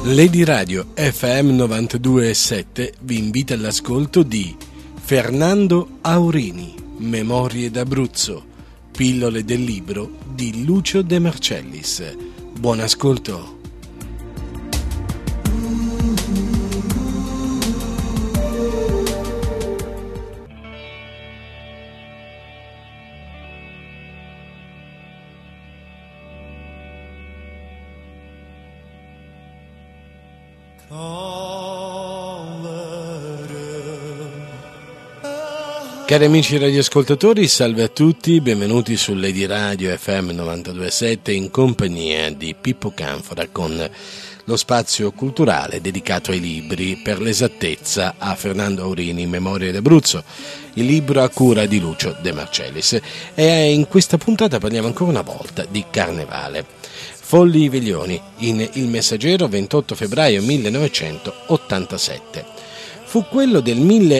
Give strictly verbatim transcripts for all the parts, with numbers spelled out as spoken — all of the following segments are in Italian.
Lady Radio F M novantadue virgola sette vi invita all'ascolto di Fernando Aurini, Memorie d'Abruzzo, pillole del libro di Lucio De Marcellis. Buon ascolto. Cari amici radioascoltatori, salve a tutti, benvenuti su Lady Radio F M novantadue virgola sette in compagnia di Pippo Canfora con lo spazio culturale dedicato ai libri, per l'esattezza a Fernando Aurini, Memorie d'Abruzzo, il libro a cura di Lucio De Marcellis. E in questa puntata parliamo ancora una volta di Carnevale. Folli Veglioni, in Il Messaggero, ventotto febbraio millenovecentottantasette. Fu quello del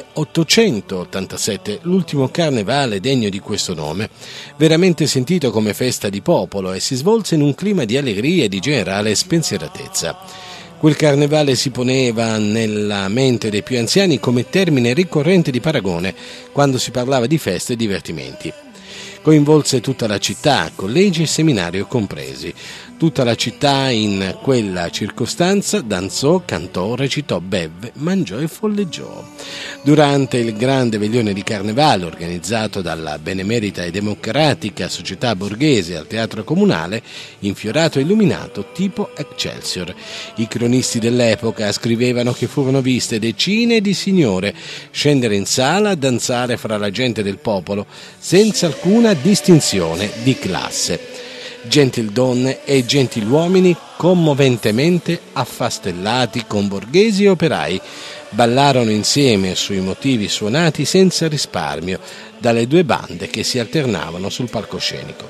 milleottocentottantasette, l'ultimo carnevale degno di questo nome, veramente sentito come festa di popolo, e si svolse in un clima di allegria e di generale spensieratezza. Quel carnevale si poneva nella mente dei più anziani come termine ricorrente di paragone quando si parlava di feste e divertimenti. Coinvolse tutta la città, collegi e seminario compresi. Tutta la città in quella circostanza danzò, cantò, recitò, bevve, mangiò e folleggiò. Durante il grande veglione di Carnevale, organizzato dalla benemerita e democratica società borghese al teatro comunale, infiorato e illuminato tipo Excelsior, i cronisti dell'epoca scrivevano che furono viste decine di signore scendere in sala a danzare fra la gente del popolo, senza alcuna distinzione di classe. Gentildonne e gentiluomini commoventemente affastellati con borghesi e operai ballarono insieme sui motivi suonati senza risparmio dalle due bande che si alternavano sul palcoscenico.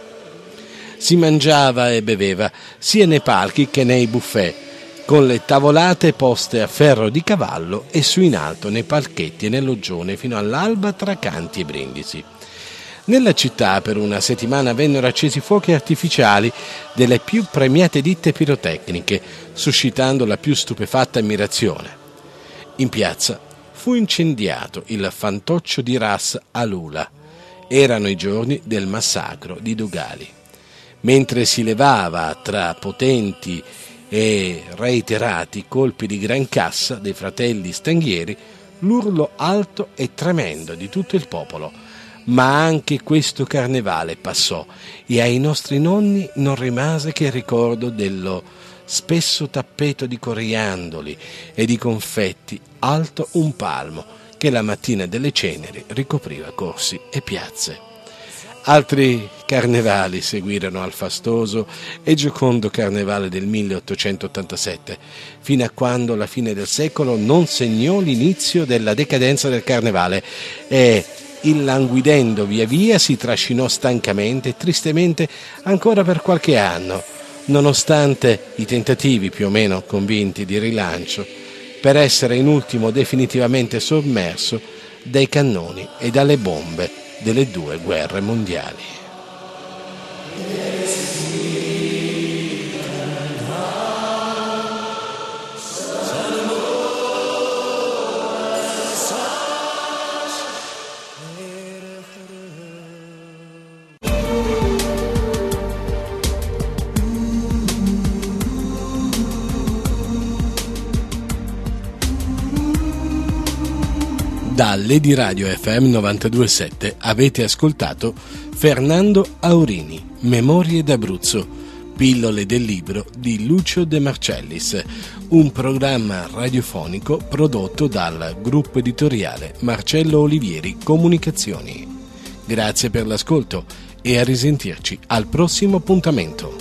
Si mangiava e beveva sia nei palchi che nei buffet, con le tavolate poste a ferro di cavallo e su in alto nei palchetti e nel loggione fino all'alba tra canti e brindisi. Nella città per una settimana vennero accesi fuochi artificiali delle più premiate ditte pirotecniche, suscitando la più stupefatta ammirazione. In piazza fu incendiato il fantoccio di Ras Alula. Erano i giorni del massacro di Dogali. Mentre si levava tra potenti e reiterati colpi di gran cassa dei fratelli Stanghieri l'urlo alto e tremendo di tutto il popolo. Ma anche questo carnevale passò e ai nostri nonni non rimase che il ricordo dello spesso tappeto di coriandoli e di confetti alto un palmo che la mattina delle ceneri ricopriva corsi e piazze. Altri carnevali seguirono al fastoso e giocondo carnevale del milleottocentottantasette, fino a quando la fine del secolo non segnò l'inizio della decadenza del carnevale e, illanguidendo via via, si trascinò stancamente e tristemente ancora per qualche anno, nonostante i tentativi più o meno convinti di rilancio, per essere in ultimo definitivamente sommerso dai cannoni e dalle bombe delle due guerre mondiali. Da Lady Radio F M novantadue virgola sette avete ascoltato Fernando Aurini, Memorie d'Abruzzo, pillole del libro di Lucio De Marcellis, un programma radiofonico prodotto dal gruppo editoriale Marcello Olivieri Comunicazioni. Grazie per l'ascolto e a risentirci al prossimo appuntamento.